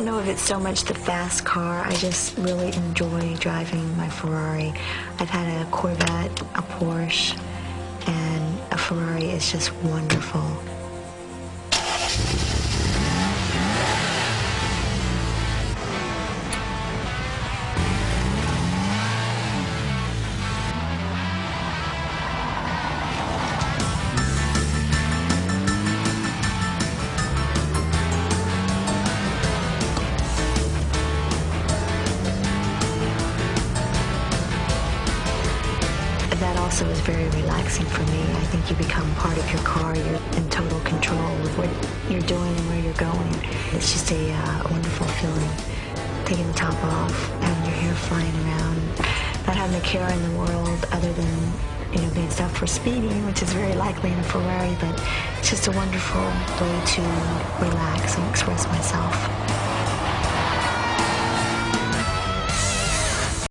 don't know if it's so much the fast car. I just really enjoy driving my Ferrari. I've had a Corvette, a Porsche, and a Ferrari is just wonderful. That also is very relaxing for me. I think you become part of your car. You're in total control of what you're doing and where you're going. It's just a wonderful feeling. Taking the top off, having your hair flying around, not having a care in the world other than, being stopped for speeding, which is very likely in a Ferrari, but it's just a wonderful way to relax and express myself.